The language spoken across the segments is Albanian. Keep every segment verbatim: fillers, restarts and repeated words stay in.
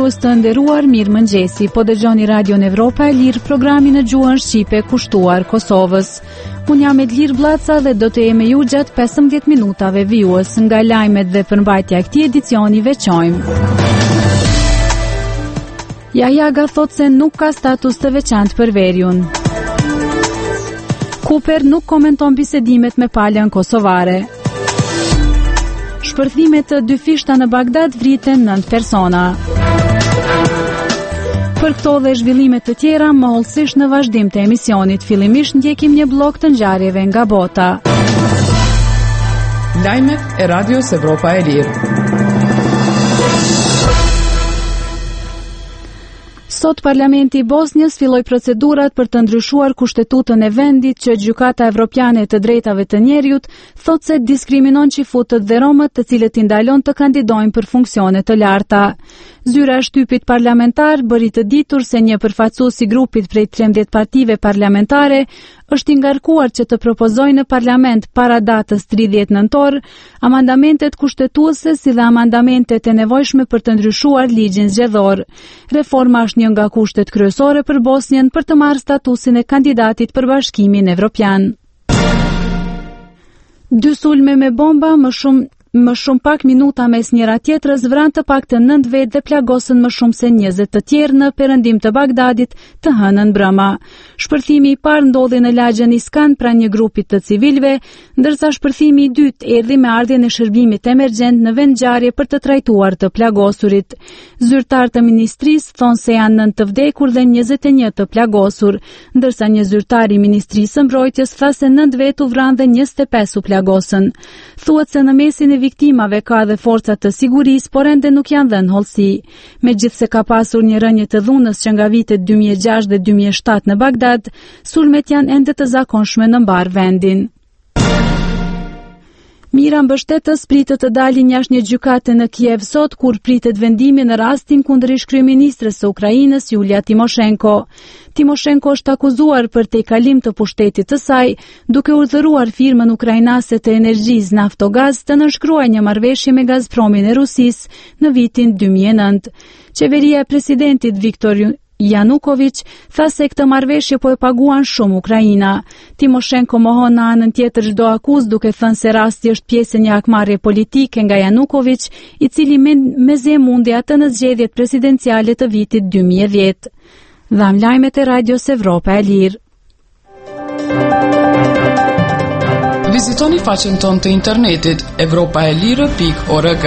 dëgjues të nderuar, mirë mëngjesi, po dëgjoni Radion Evropa e Lirë, programin në gjuhën shqipe kushtuar Kosovës. Unë jam Edlir Blaca dhe do të jemi ju gjatë pesëmbëdhjetë minutave vijues nga lajmet dhe përmbajtja e këtij edicioni veçojmë. Jajaga thot se nuk ka status të veçantë për Veriun. Kuper nuk komenton bisedimet me palën kosovare. Shpërthimet të dy fishta në Bagdad vriten nëntë persona. Për këto dhe zhvillimet të tjera, më hollësisht në vazhdim të emisionit, fillimisht ndjekim një blok të ngjarjeve nga bota. Lajmet e Radios Evropa e Lirë. Sot Parlamenti i Bosnjës filloi procedurat për të ndryshuar kushtetutën e vendit që Gjykata Evropiane të Drejtave të Njerëzit thotë se diskriminon çifutët dhe romët, të cilët i ndalon të kandidojnë për funksione të larta. Zyra e shtypit parlamentar bëri të ditur se një përfaqësues i grupit prej trembëdhjetë partive parlamentare është i ngarkuar që të propozojë në parlament para datës tridhjetë nëntor amandamentet kushtetuese si dhe amandamentet e nevojshme për të ndryshuar ligjin zgjedhor. Reforma është një nga kushtet kryesore për Bosnjën për të marrë statusin e kandidatit për Bashkimin Evropian. Dy sulme me bomba më shumë Më shumë pak minuta mes njëra tjetrës vranë të paktën nëntë vetë dhe plagosën më shumë se njëzet të tjerë në perëndim të Bagdadit të hënën brëma. Shpërthimi i parë ndodhi në lagjën Iskan pranë një grupi të civilëve, ndërsa shpërthimi i dytë erdhi me ardhjen e shërbimit emergjent në vend ngjarje për të trajtuar të plagosurit. Zyrtar të ministrisë thonë se janë nëntë të vdekur dhe njëzet e një të plagosur, ndërsa një zyrtar i Ministrisë së Mbrojtjes tha se nëntë vetë u vranë dhe njëzet e pesë u plagosën. Thuhet se në mesin e viktimave ka dhe forcat të sigurisë, por ende nuk janë dhënë hollësi. Megjithse ka pasur një rënje të dhunës që nga vitet dy mijë e gjashtë dhe dy mijë e shtatë në Bagdad, sulmet janë ende të zakonshme në mbar vendin. Mira Mbështetës pritet të dalë jashtë një gjykate në Kiev sot, kur pritet vendimi në rastin kundër ish-kryeministres së Ukrainës Julia Timoshenko. Timoshenko është akuzuar për tejkalim të pushtetit të saj, duke urdhëruar firmën ukrainase të energjisë Naftogaz të nënshkruajë një marrëveshje me Gazpromin e Rusisë në vitin dy mijë e nëntë. Qeveria e presidentit Viktor Janukovic tha se këtë marrëveshje po e paguan shumë Ukraina. Timoshenko mohon në anën tjetër çdo akuzë, duke thënë se rasti është pjesë e një hakmarrje politike nga Janukovic, i cili me, me zemundje atë në zgjedhjet presidenciale të vitit dy mijë e dhjetë. Dham lajmet e Radios Evropa e Lirë. Vizitoni faqen tonë të internetit evropaelire pikë org.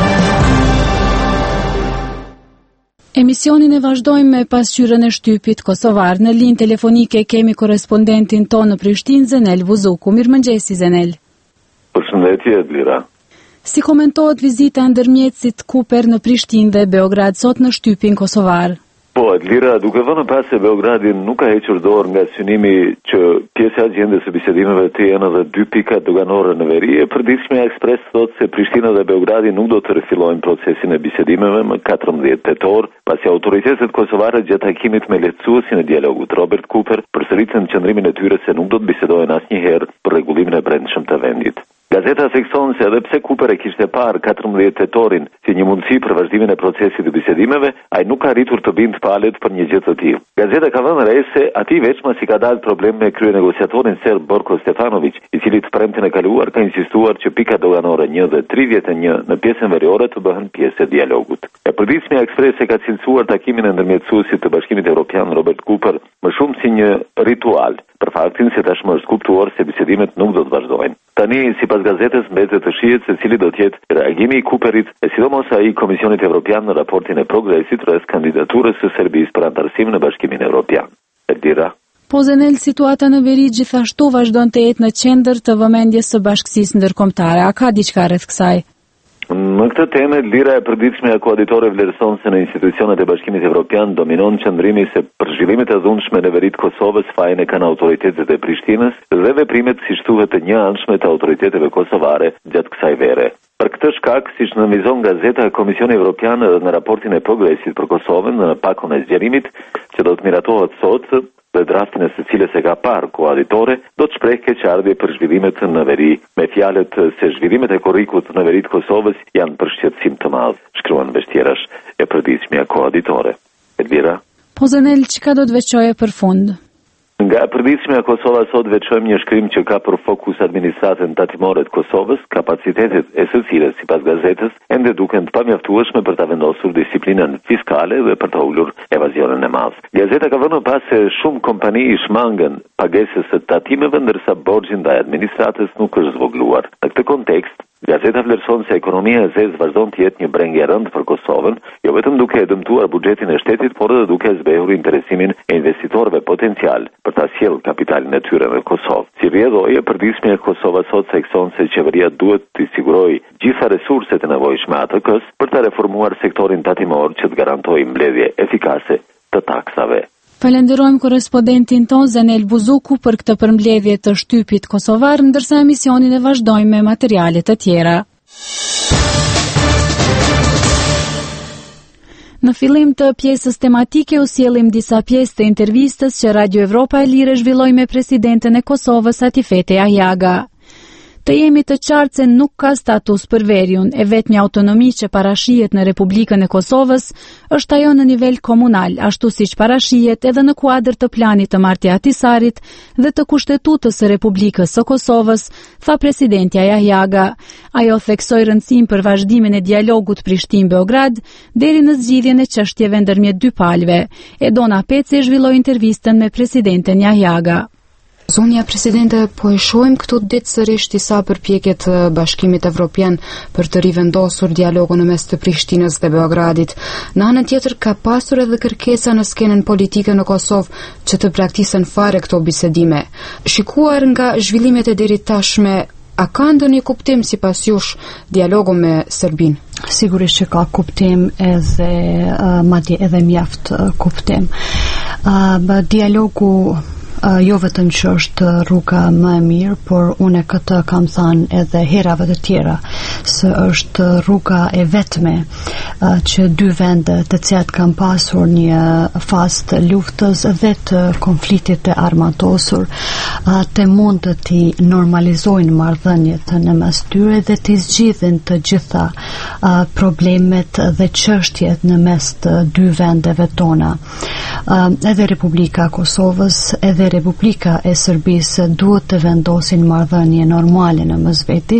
Emisionin e vazhdojmë me pasqyrën e shtypit kosovar. Në linjë telefonike kemi korrespondentin tonë në Prishtinë, Zenel Vuzuku. Mirëmëngjesi, Zenel. Përshëndetje, Edlira. Si komentohet vizita e ndërmjetësit Kuper në Prishtinë dhe Beograd sot në shtypin kosovar? Po, Edlira, duke vënë pas se Beogradi nuk ka hequr dorë nga synimi që pjesë e agjendës së bisedimeve të jenë edhe dy pika doganore në veri, e përditshmja Ekspres thotë se Prishtina dhe Beogradi nuk do të rifillojnë procesin e bisedimeve më katërmbëdhjetë tetor, pasi autoritetet kosovare gjatë takimit me lehtësuesin e dialogut Robert Cooper përsëritën qëndrimin e tyre se nuk do të bisedojnë asnjëherë për rregullimin e brendshëm të vendit. Gazeta thekson se edhe pse Cooper e kishte parë katërmbëdhjetë tetorin si një mundësi për vazhdimin e procesit të bisedimeve, ai nuk ka arritur të bindë palët për një gjë të tillë. Gazeta ka vënë re se aty veçmas i ka dalë problem me kryenegociatorin serb Borko Stefanović, i cili të premten e kaluar ka insistuar që pika doganore një dhe tridhjetë e një në pjesën veriore të bëhen pjesë e dialogut. E përditshmja Ekspres e ka cilësuar takimin e ndërmjetësuesit të Bashkimit Evropian Robert Cooper më shumë si një ritual, për faktin se tashmë është kuptuar se bisedimet nuk do të vazhdojnë. Tani, sipas gazetës, mbetet të shihet se cili do të jetë reagimi i Cooperit, e sidomos ai i Komisionit Evropian në raportin e progresit rreth kandidaturës së Serbisë për anëtarësim në Bashkimin Evropian. Edira. Po Zenel, situata në veri gjithashtu vazhdon të jetë në qendër të vëmendjes së bashkësisë ndërkombëtare. A ka diçka rreth kësaj? Në këtë temë, lira e përditshme e koaditore vlerëson se në institucionet e Bashkimit Evropian dominon qëndrimi se për zhvillimet e dhunshme në veri të Kosovës fajin e kanë autoritetet e Prishtinës dhe veprimet siç thuhet të njëanshme të autoriteteve kosovare gjatë kësaj vere. Për këtë shkak, siç nënvizon gazeta, Komisioni Evropian në raportin e progresit për Kosovën në pakon e zgjerimit që do të miratohet sot dhe draftin e së cilës e ka parë koaditore, do të shpreh keqardhje për zhvillimet në veri, me fjalët se zhvillimet e korrikut në veri të Kosovës janë për shqetësim të madh, shkruan mbështjerash. e përditshmja kohabitore. Elvira? Po Zanel, çka do të veçoje për fund? Nga e përditshmja Kosova sot veçojmë një shkrim që ka për fokus administratën tatimore të Kosovës, kapacitetet e së cilës, sipas gazetës, ende duken të pamjaftueshme për ta vendosur disiplinën fiskale dhe për të ulur evazionin e madh. Gazeta ka vënë pas se shumë kompani i shmangën pagesës së tatimeve, ndërsa borxhi ndaj administratës nuk është zvogluar. Në këtë kontekst, gazeta vlerëson se ekonomia e zezë vazhdon të jetë një brengje e rëndë për Kosovën, jo vetëm duke e dëmtuar buxhetin e shtetit, por edhe duke zbehur interesimin e investitorëve potencial për ta sjellë kapitalin e tyre në Kosovë. Si rrjedhoi e përditshmja e Kosovës sot thekson se qeveria duhet të sigurojë gjitha resurset e nevojshme A T K-s për të reformuar sektorin tatimor që të garantojë mbledhje efikase të taksave. Falenderojmë korrespondentin ton Zanel Buzuku për këtë përmbledhje të shtypit kosovar, ndërsa emisionin e vazhdojmë me materiale të tjera. Në fillim të pjesës tematike u sjellim disa pjesë të intervistës që Radio Evropa e Lirë zhvilloi me presidenten e Kosovës Atifete Ahjaga. Të jemi të qartë se nuk ka status për veriun, e vetmja autonomi që parashihet në Republikën e Kosovës është ajo në nivel komunal, ashtu siç parashihet edhe në kuadër të planit të Marti Ahtisarit dhe të Kushtetutës së Republikës së Kosovës, tha presidenti Ahjaga. Ajo theksoi rëndësinë për vazhdimin e dialogut Prishtinë-Beograd deri në zgjidhjen e çështjeve ndërmjet dy palëve. Edona Peci zhvilloi intervistën me presidenten Ahjaga. Zonja Presidente, po e shohim këtu ditë sërish disa përpjekje të Bashkimit Evropian për të rivendosur dialogun në mes të Prishtinës dhe Beogradit. Në anën tjetër ka pasur edhe kërkesa në skenën politike në Kosovë që të praktisen fare këto bisedime. Shikuar nga zhvillimet e deri tashme, a ka ndonjë kuptim sipas jush dialogu me Serbinë? Sigurisht që ka kuptim edhe uh, madje edhe mjaft uh, kuptim. Uh, dialogu Uh, jo vetëm që është rruga më e mirë, por unë këtë kam thënë edhe herave të tjera, se është rruga e vetme uh, që dy vende të cilat kanë pasur një fazë të luftës dhe të konfliktit të armatosur, uh, të mund të t'i normalizojnë marrëdhëniet në mes tyre dhe t'i zgjidhin të gjitha uh, problemet dhe çështjet në mes të dy vendeve tona. Uh, edhe Republika Kosovës, edhe Republika e Serbisë duhet të vendosin marrëdhënie normale në mesveti,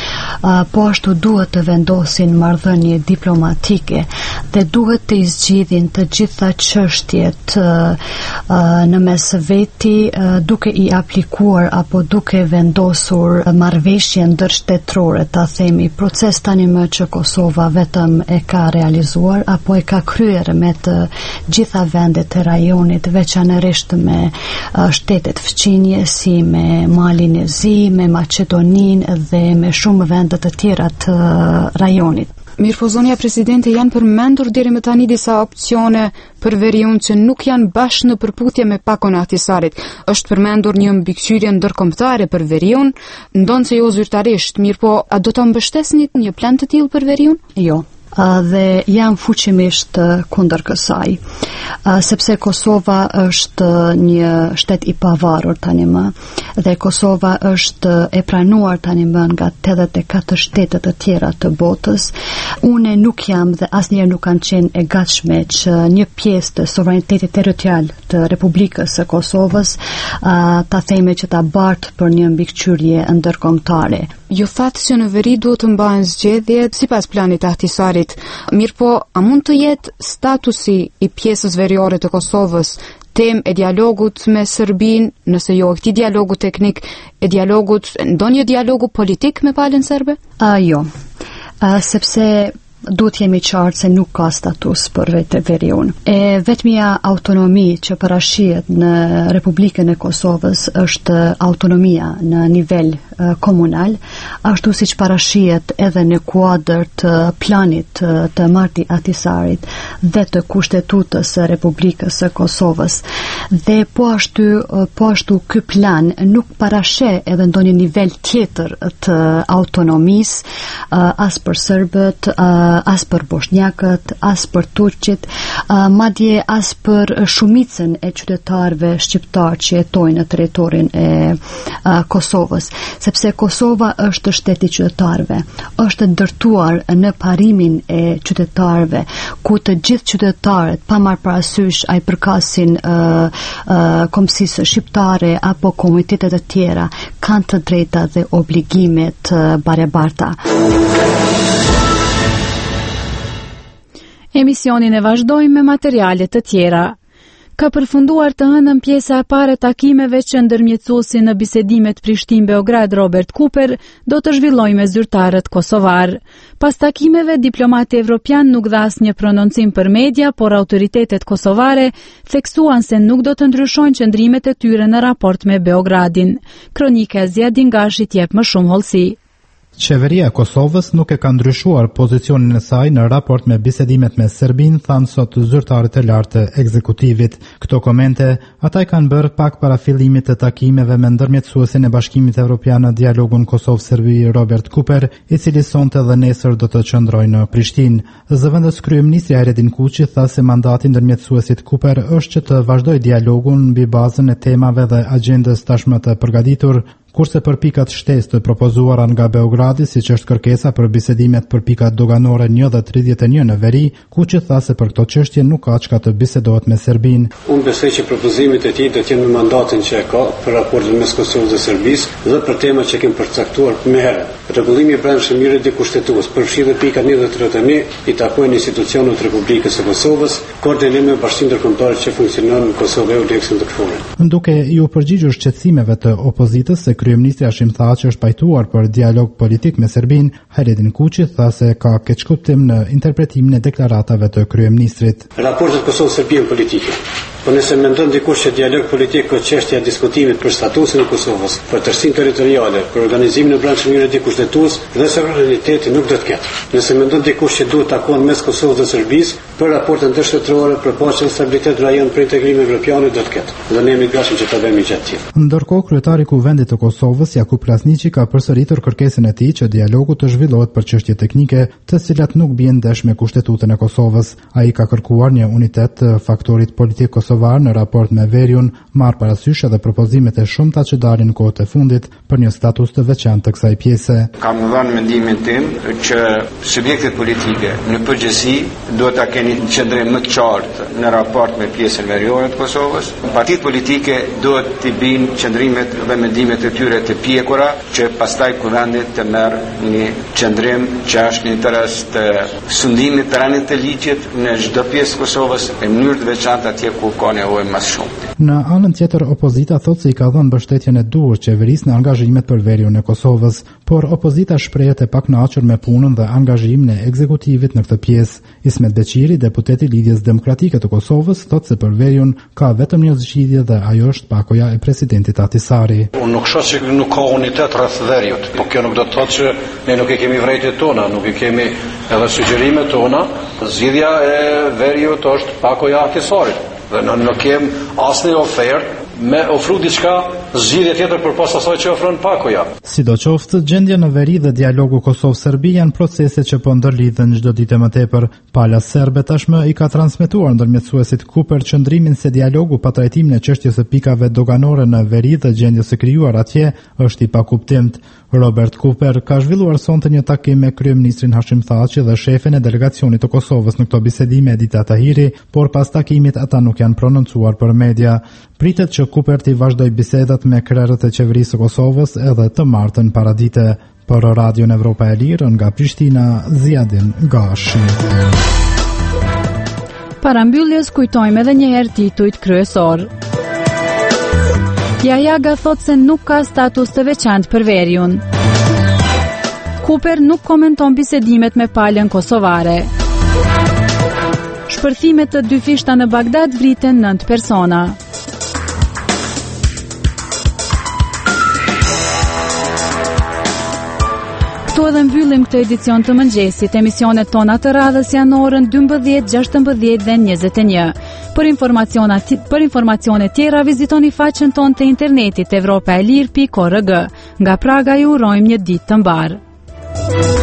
uh, po ashtu duhet të vendosin marrëdhënie diplomatike dhe duhet të zgjidhin të gjitha çështjet uh, uh, në mesveti uh, duke i aplikuar apo duke vendosur marrëveshje ndërshtetërore, ta themi, proces tani më që Kosova vetëm e ka realizuar apo e ka kryer me të gjitha vendet të rajonit, veçanërisht me uh, shtetet fëqinje si me Malin e Zi, me Maqedonin dhe me shumë vendet të tjera të rajonit. Mirë po, zonja Presidente, janë përmendur deri më tani disa opcione për veriun që nuk janë bashkë në përputhje me pakon e Ahtisarit. Është përmendur një mbikëqyrje ndërkombëtare për veriun, ndonë se jo zyrtarisht, mirë po, a do të mbështesni një plan të tillë për veriun? Jo. Uh, dhe jam fuqimisht uh, kundër kësaj, uh, sepse Kosova është një shtet i pavarur tani më, dhe Kosova është e pranuar tani më nga tetëdhjetë e katër shtetet të tjera të botës. Unë nuk jam dhe asnjëherë nuk kam qenë e gatshme që një pjesë të sovranitetit territorial të Republikës së Kosovës uh, ta themi që ta bartë për një mbikëqyrje ndërkombëtare. Ju thatë që në veri duhet të mbahen zgjedhjet sipas planit të Ahtisarit. Mirë po, a mund të jetë statusi i pjesës veriore të Kosovës temë e dialogut me Serbinë, nëse jo e këtij dialogu teknik, e dialogut, ndonjë dialogu politik me palën serbe? Uh, jo, uh, sepse duhet jemi qartë se nuk ka status për vetë veriun. E vetmja autonomi që parashihet në Republikën e Kosovës është autonomia në nivel uh, komunal, ashtu siç parashihet edhe në kuadër të planit uh, të Marti Ahtisarit dhe të Kushtetutës së Republikës së Kosovës. Dhe po ashtu uh, po ashtu ky plan nuk parasheh edhe ndonjë nivel tjetër të autonomisë uh, as për serbët, uh, as për bosnjakët, as për turqit, uh, madje as për shumicën e qytetarëve shqiptar që jetojnë në territorin e uh, Kosovës, sepse Kosova është shteti i qytetarëve, është ndërtuar në parimin e qytetarëve, ku të gjithë qytetarët, pa marrë parasysh ai përkasin uh, uh, kombësisë shqiptare apo komunitetet e tjera, kanë të drejta dhe obligimet uh, barabarta. Emisionin e vazhdojmë me materiale të tjera. Ka përfunduar të hënën pjesa e parë e takimeve që ndërmjetësuesi në bisedimet Prishtinë-Beograd Robert Cooper do të zhvillojë me zyrtarët kosovar. Pas takimeve, diplomati evropian nuk dha asnjë prononcim për media, por autoritetet kosovare theksuan se nuk do të ndryshojnë qëndrimet e tyre në raport me Beogradin. Kronika e Ziadin Gashit jep më shumë hollësi. Qeveria e Kosovës nuk e ka ndryshuar pozicionin e saj në raport me bisedimet me Serbinë, thanë sot zyrtarët e lartë të ekzekutivit. Këto komente ata i kanë bërë pak para fillimit të takimeve me ndërmjetësuesin e Bashkimit Evropian në dialogun Kosovë-Serbi Robert Cooper, i cili sonte dhe nesër do të qëndrojë në Prishtinë. Zëvendës kryeministri Hayredin Kuçi tha se mandati ndërmjetësuesit Cooper është që të vazhdojë dialogun mbi bazën e temave dhe agjendës tashmë të përgatitur, kurse për pikat shtesë të propozuara nga Beogradi, siç është kërkesa për bisedimet për pikat doganore një dhe tridhjetë e një në veri, Kuçi tha se për këto çështje nuk ka çka të bisedohet me Serbinë. Unë besoj që propozimet e tij do të jenë me mandatin që e ka për raportin mes Kosovës dhe Serbisë dhe për temat që kemi përcaktuar më herët. Rregullimi i brendshëm i rrugës kushtetues përfshi dhe pikat një dhe tridhjetë e një i takojnë institucionet të Republikës së Kosovës, koordinim me Bashkinë Ndërkombëtare që funksionon në Kosovë e Udeksin të Kfonit. Duke ju përgjigjur shqetësimeve të opozitës se kryeministri Hashim Thaçi është pajtuar për dialog politik me Serbinë, Hayredin Kuçi tha se ka keqkuptim në interpretimin e deklaratave të kryeministrit. Raportet Kosovë-Serbi janë politike. Po nëse mendon dikush që dialog politik ka çështja e diskutimit për statusin e Kosovës, për tërsinë territoriale, për organizimin e brendshëm të kushtetues dhe suvereniteti nuk do të ketë. Nëse mendon dikush që duhet takon mes Kosovës dhe Serbisë për raporte ndërshtetërore për paqen dhe stabilitet rajon për integrimin evropian do të ketë. Dhe ne jemi të gatshëm që ta bëjmë gjatë tjetër. Ndërkohë, kryetari i Kuvendit të Kosovës, Jakub Krasniqi, ka përsëritur kërkesën e tij që dialogu të zhvillohet për çështje teknike, të cilat nuk bien ndesh me Kushtetutën e Kosovës. Ai ka kërkuar një unitet të faktorit politik kosovar në raport me Veriun, marr parasysh edhe propozimet e shumta që dalin në kohët e fundit për një status të veçantë të kësaj pjese. Kam dhënë mendimin tim që subjektet politike në përgjithësi duhet ta keni një qëndrim më të qartë në raport me pjesën veriore të Kosovës. Partitë politike duhet të binë qëndrimet dhe mendimet e tyre të pjekura që pastaj kuvendit të merr një qëndrim që është në interes të sundimit të rënit të ligjit në çdo pjesë të Kosovës në mënyrë të veçantë atje ku ka nevojë më shumë. Në anën tjetër, opozita thotë se i ka dhënë mbështetjen e duhur qeverisë në angazhimet për veriun e Kosovës, por opozita shprehet e pakënaqur me punën dhe angazhimin e ekzekutivit në këtë pjesë. Ismet Beqiri, deputeti i Lidhjes Demokratike të Kosovës, thotë se për veriun ka vetëm një zgjidhje dhe ajo është pakoja e presidentit Ahtisaari. Unë nuk shoh se nuk ka unitet rreth veriut, por kjo nuk do të thotë që ne nuk e kemi vërejtjet tona, nuk e kemi edhe sugjerimet tona. Zgjidhja e veriut është pakoja e Ahtisaarit. Dhe në nuk kem asnjë ofertë me ofru diçka zgjidhje tjetër përpas asaj që ofron pakoja. Sidoqoftë, gjendja në veri dhe dialogu Kosovë-Serbi janë procese që po ndërlidhen çdo ditë më tepër. Pala serbe tashmë i ka transmetuar ndërmjetësuesit Cooper qëndrimin se dialogu pa trajtimin e çështjes së pikave doganore në veri dhe gjendjes së krijuar atje është i pakuptimt. Robert Cooper ka zhvilluar sonte një takim me kryeministrin Hashim Thaçi dhe shefin e delegacionit të Kosovës në këto bisedime Edita Tahiri, por pas takimit ata nuk janë prononcuar për media. Pritet që Cooper të vazhdojë bisedat me krerët e qeverisë së Kosovës edhe të martën paradite. Për Radion Evropa e Lirë nga Prishtina, Ziadin Gashi. Para mbylljes kujtojmë edhe një herë titujt kryesor. Jajaga thot se nuk ka status të veçantë për veriun. Cooper nuk komenton bisedimet me palën kosovare. Shpërthimet të dy fishta në Bagdad vriten nëntë persona. Këtu edhe mbyllim këtë edicion të mëngjesit. Emisionet tona të radhës janë orën dymbëdhjetë, gjashtëmbëdhjetë dhe njëzet e një. Për informacione, për informacione tjera vizitoni faqen tonë të internetit evropaelir pikë org. Nga Praga ju urojmë një ditë të mbarë.